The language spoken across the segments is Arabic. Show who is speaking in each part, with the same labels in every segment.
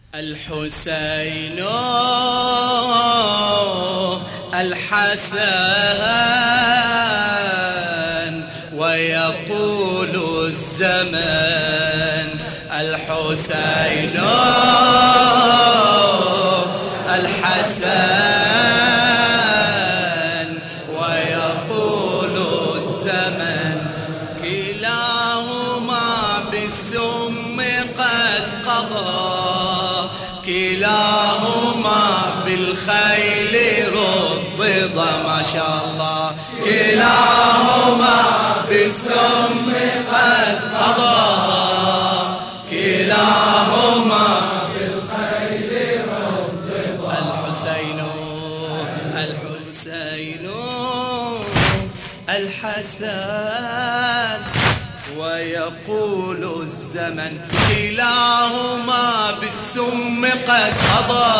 Speaker 1: الحسين الحسن ويقول الزمن الحسين الحسن ويقول الزمن كلاهما بالسم قد قضى كلاهما بالخيل رضضا ما شاء الله كلاهما بالسم قد قضى كلاهما بالخيل رضضا الحسين الحسن ويقول الزمن كلاهما بالسم قد قضى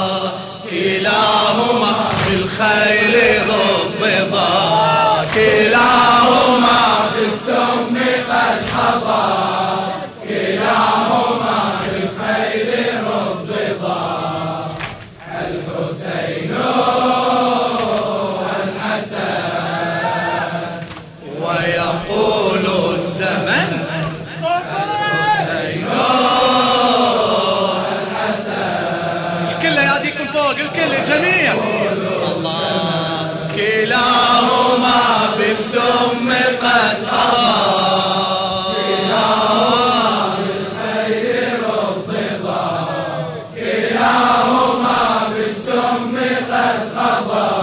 Speaker 1: كلاهما بالخيل رضضا كلاهما بالسم قد قضى كلاهما بالخيل رضضا الحسين الحسن ويقول الزمن الكل الجميع الله كلاهما بالسم قد قضى كلاهما بالخير رضضا كلاهما بالسم قد قضى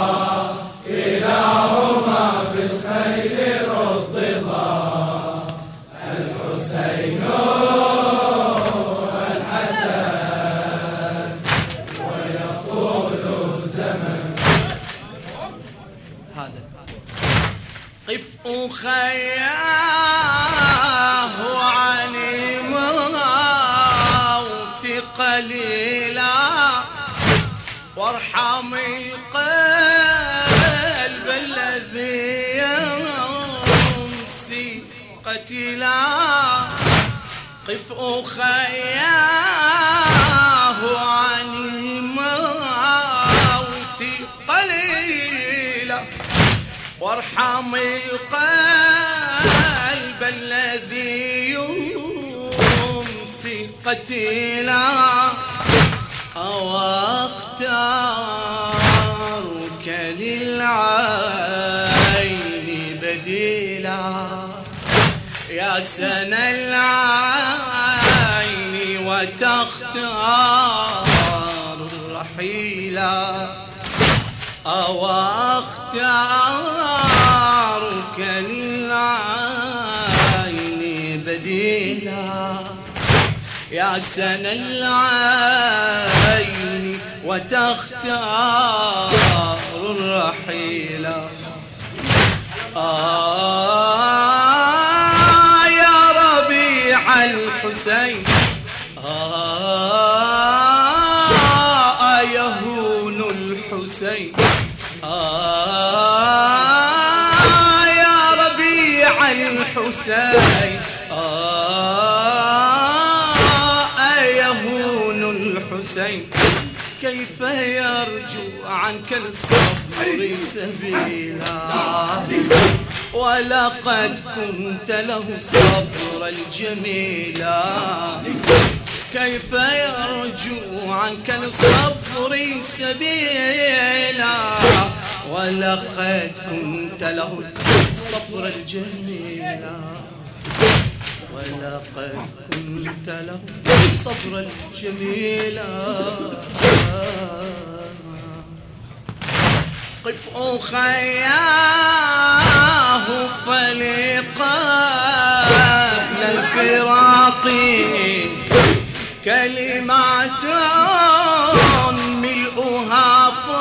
Speaker 1: كلاهما بالخير رضضا الحسين قف أخياه عن الموت قليلا وارحم القلب الذي يمسي قتلا قف أخياه عن الموت قليلا وارحم القلب الذي يمسي قتيلا أو اختارك للعين بديلا يا سنا العين وتختار الرحيلا أو اختارك للعين بديلا يا سنا العين وتختار الرحيلا يا ربيع الحسين يهون الحسين يا ربيع الحسين يهون الحسين كيف يرجو عنك الصبر سبيلا ولقد كنت له الصبر الجميلا كيف يرجو عنك الصبر سبيلا ولقد كنت له الصبر الجميلا ولقد كنت له الصبر الجميلا قف أخياه فلقبل الفراق كلمات ملؤها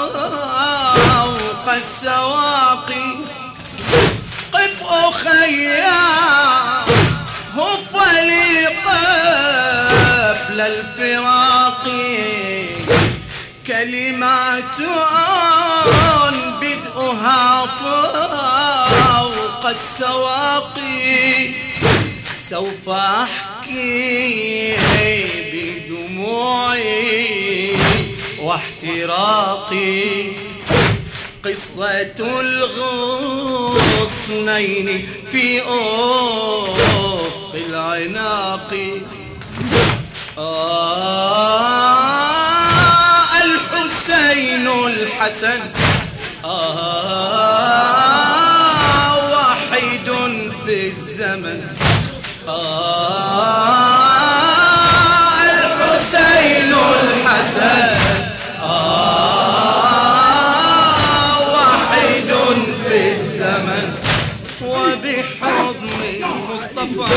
Speaker 1: فوق السواقي قف أخياه فلقبل الفراق كلمات بدءها فوق السواقي سوف أحكي بدموعي واحتراق قصة الغصنين في أفق العناق الحسين الحسن واحد في الزمن الحسين الحسن واحد في الزمن وبحضن المصطفى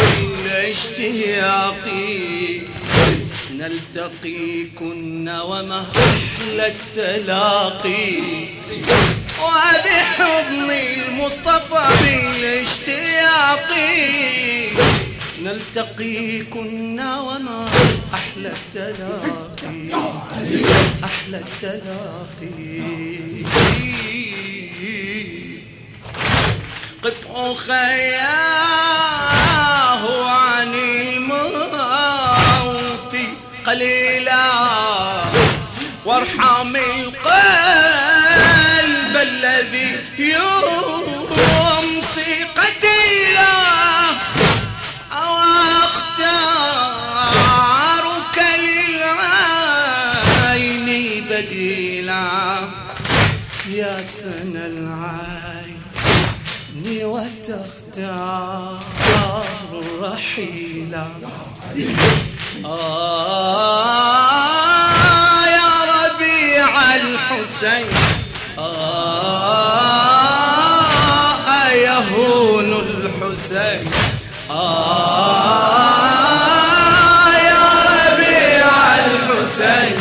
Speaker 1: الاشتياقي نلتقي كنا وما أحلى التلاقي وبحضن المصطفى بالاشتياقي نلتقي كنا وما أحلى التلاقي أحلى التلاقي قف أخياه عن الموت قليلا وارحم القلب الذي يمسي قتيلا أو أختارك للعين بديلا يا سنى العين وتختار رحيلا يا ربيع الحسين يهون الحسين يا ربيع الحسين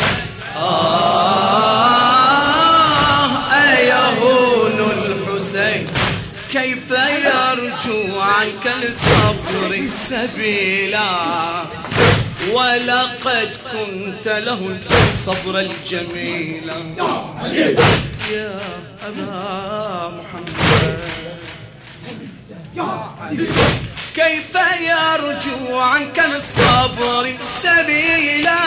Speaker 1: يهون الحسين كيف يرجو عنك الصبر سبيلا ولقد كنت له الصبر الجميل يا أبا محمد كيف يرجو عنك الصبر سبيلا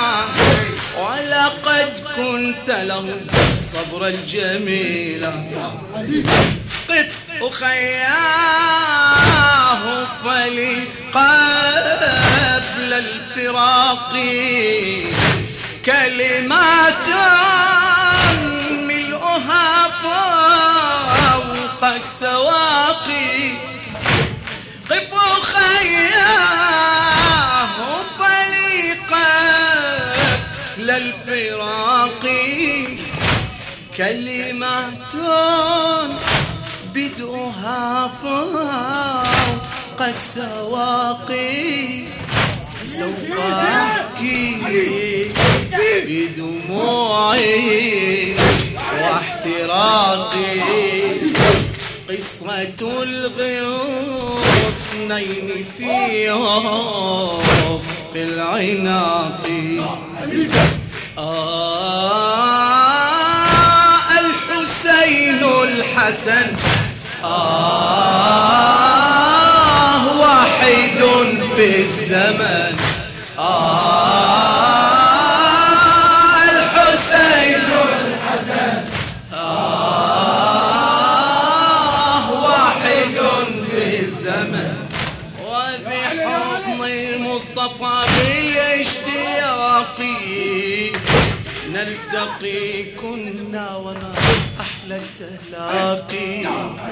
Speaker 1: ولقد كنت له الصبر الجميل قف أخياه فلي قبل الفراق كلمات ملؤها فوق السواقي قف أخياه فلي قبل الفراق كلمات بدؤها فوق السواقي سوف أحكي بدموعي واحتراقي قصة الغصنين في أفق العناق الحسين الحسن واحد في الزمن الحسين الحسن واحد في الزمن وبحضن المصطفى بالاشتياق نلتقي كنا وما أحلى التلاقي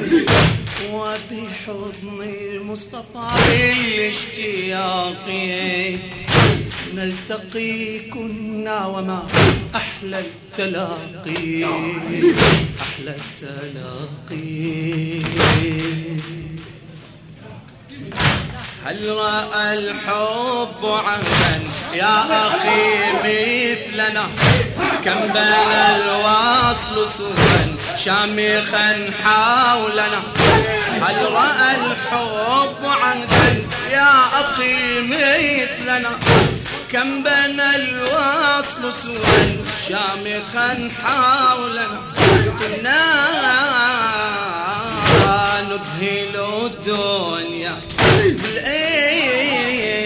Speaker 1: وبحضن المصطفى بالاشتياق نلتقي كنا وما أحلى التلاقي أحلى التلاقي هل رأى الحب عهدا يا أخي مثلنا كم بنى الوصل سوفا شامخا حولنا هل رأى الحب عهدا يا أخي مثلنا كم بنى الوصل سوفا شامخا حولنا كنا نذهل الدنيا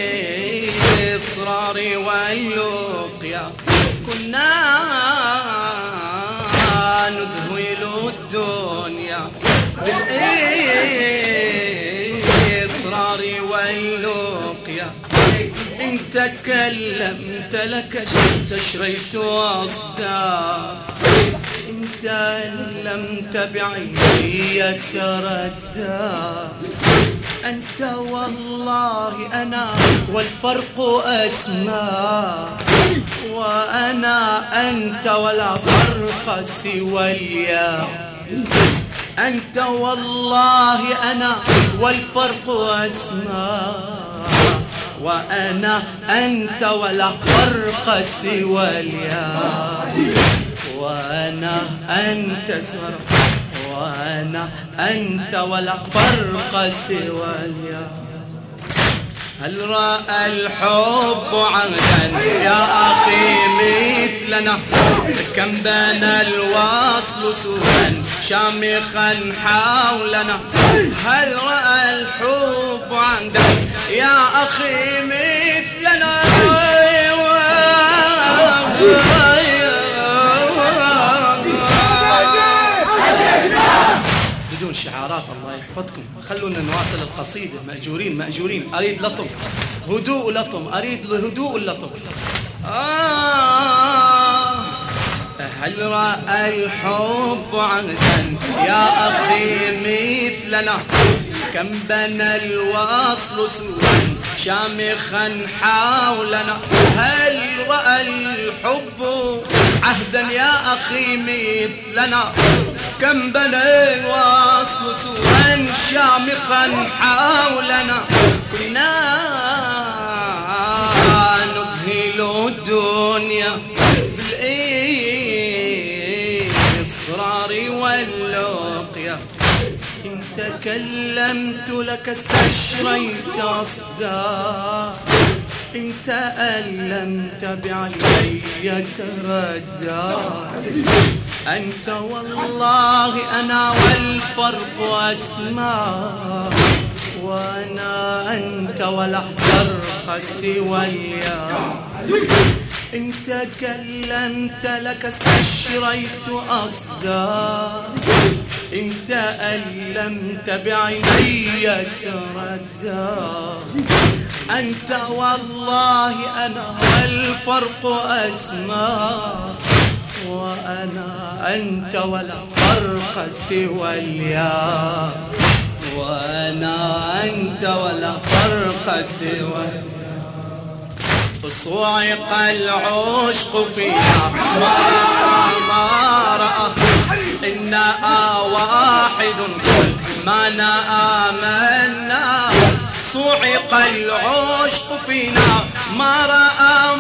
Speaker 1: بالإصرار واللقيا كنا إن تكلمت لك شريت أصدار، إن تكلمت بعيني يتردى. أنت والله أنا والفرق أسمى، وأنا أنت ولا فرق سوى اليا. أنت والله أنا والفرق أسمى، وأنا أنت ولا فرق سوى اليا. وأنا أنت سوى، وأنا أنت ولا فرق سوى اليا. هل رأى الحب عهدا يا أخي مثلنا؟ كم بنى الوصل سودا شامخا حولنا. هل رأى الحب عهدا يا أخي مثلنا؟ بدون شعارات الله يحفظكم، خلونا نواصل القصيدة. مأجورين أريد لطم، هدوء لطم، أريد هدوء اللطم. هل رأى الحب عهدا يا أخي مثلنا؟ كم بنى الوصل سودا شامخا حولنا. هل رأى الحب عهدا يا أخي مثلنا؟ كم بنى الوصل سودا شامخا حولنا. كنا نذهل الدنيا بالإصرار واللقيا. إن تكلمت لك استشريت أصدار، إن تألمت بعيني يتردى. أنت والله أنا والفرق أسمى، وأنا أنت ولا فرق سوى اليا. إن تكلمت لك استشريت أصدار، إن تألمت بعيني يتردى. أنت والله أنا والفرق أسمى، وأنا أنت ولا فرق سوى اليا. وأنا أنت ولا فرق سوى اليا. صعق العشق فينا ما رأى، إنا واحد كل ما آمنا. صعق العشق فينا ما رأى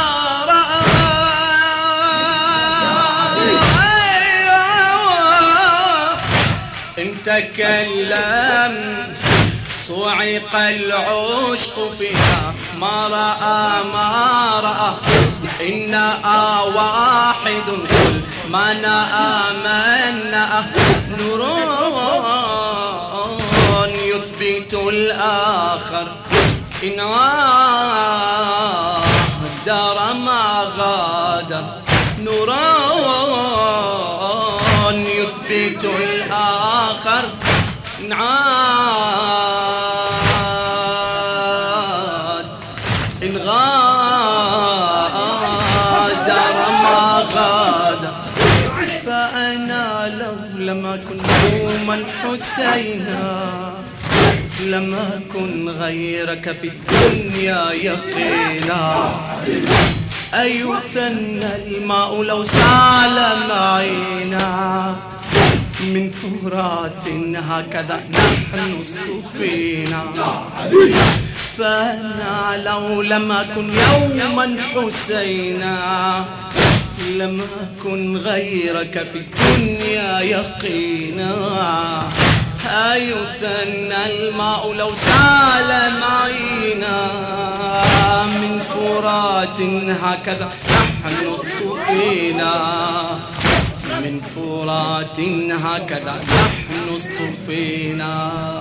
Speaker 1: إن تكلم. صعق العشق فينا ما رأى، إنا واحد كل ما آمنا. نور يثبت الآخر إن غادر ما غادر. نور يثبت الآخر إن غادر ما غادر. فأنا لو لم أكن يوما حسينا، لم أكن غيرك في الدنيا يقينا. أيثنى الماء لو سال معينا، من فرات هكذا نحن اصطفينا. فأنا لو لم أكن يوما حسينا، لم أكن غيرك في الدنيا يقينا. أيثنى الماء لو سال معينا، من فرات هكذا نحن اصطفينا. من فرات هكذا نحن اصطفينا.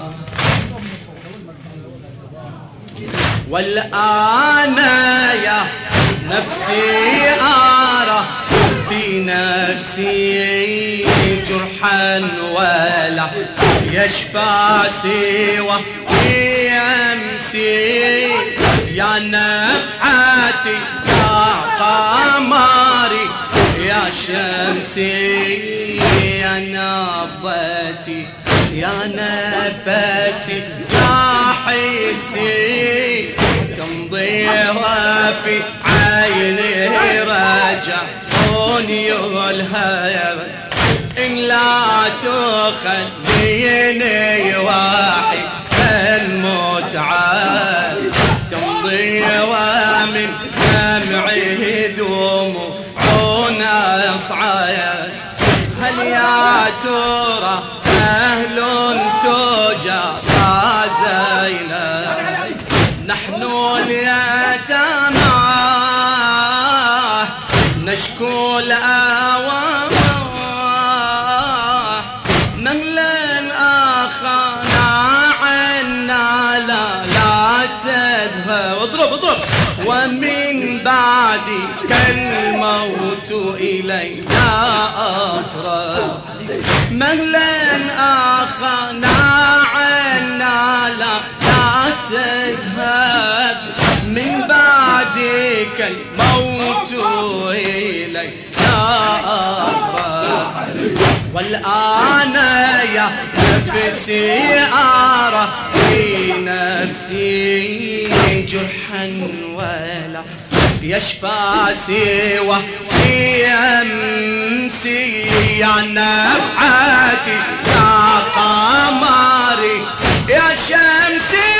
Speaker 1: والآن يا نفسي أرى في نفسي جرحا ولا يشفى سوى في أمسي. يا نفحتي يا قمري يا شمسي يا نبضتي يا نفسي يا حسي تمضي وفي عيني رجعوني الهيب إن لا تخليني واحد المتعة تمضي ومن دمعي دموع أصعد هل يا ترى سهل تجارى زينب نحن اليتامى نشكو الأوامر من لن أخانا عنا لا تذهب اضرب ومن بعدك الموت إلينا أقرب مهلا أخانا عنا لا تذهب من بعدك الموت إلينا أقرب والآن يا نفسي أرى في نفسي جرحا ولا يشفى سوى في أمسي يا نفحتي يا قمري يا شمسي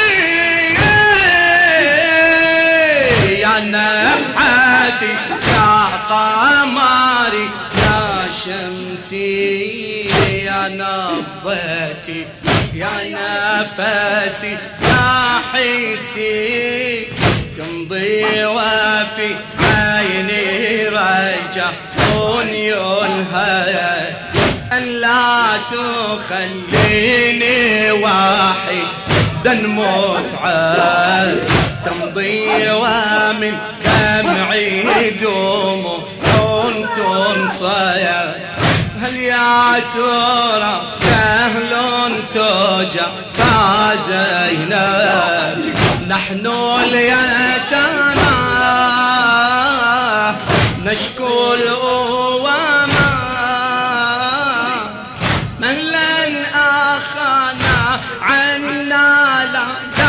Speaker 1: يا نفحتي يا قمري يا شمسي يا نبضتي يا نفسي يا حسي تمضي وفي عيني رجعوني الهيب أن لا تخليني واحدا متعب تمضي ومن دمعي دموع تنصير هل يا ترى سهل تجارى زينب نحن اليتامى نشكو الأوامى من لن أخانا عنا لا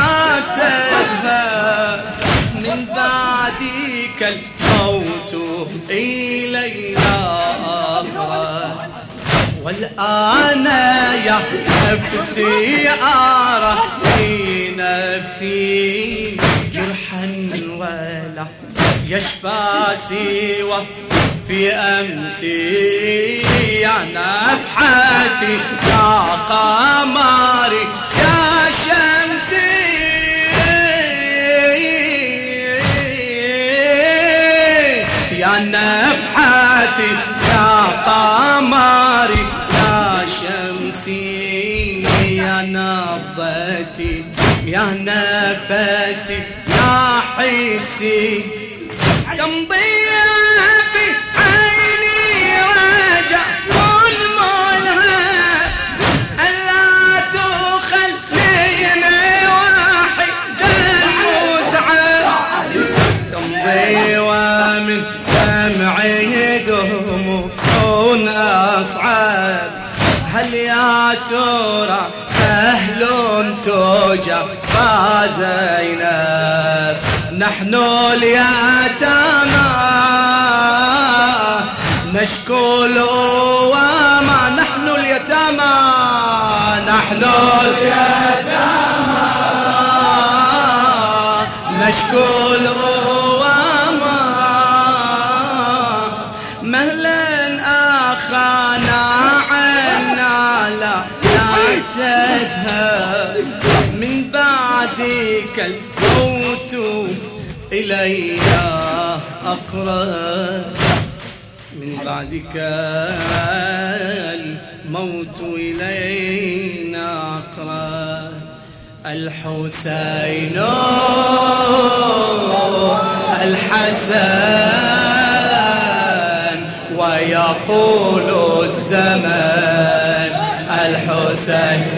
Speaker 1: تذهب من بعدك الموت إلينا أقرب والآن يا نفسي أرى في نفسي جرحا ولا يشفى سوى في أمسي يا نفحتي يا قمري يا شمسي يا نفحتي يا قمري يا شمسي يا نبضتي يا نفسي يا حسي تمضي في عيني رجع ملهب ألا تخليني واحدا متعب تمضي ومن دمعي دموع أصعب هل يا ترى سهل تجارى زينب نحن اليتامى نشكو الأوامى نحن اليتامى نشكو الأوامى مهلا أخانا عنا لا تذهب من بعدك الموت إلينا أقرب من بعدك الموت إلينا أقرب الحسين الحسن ويقول الزمان الحسين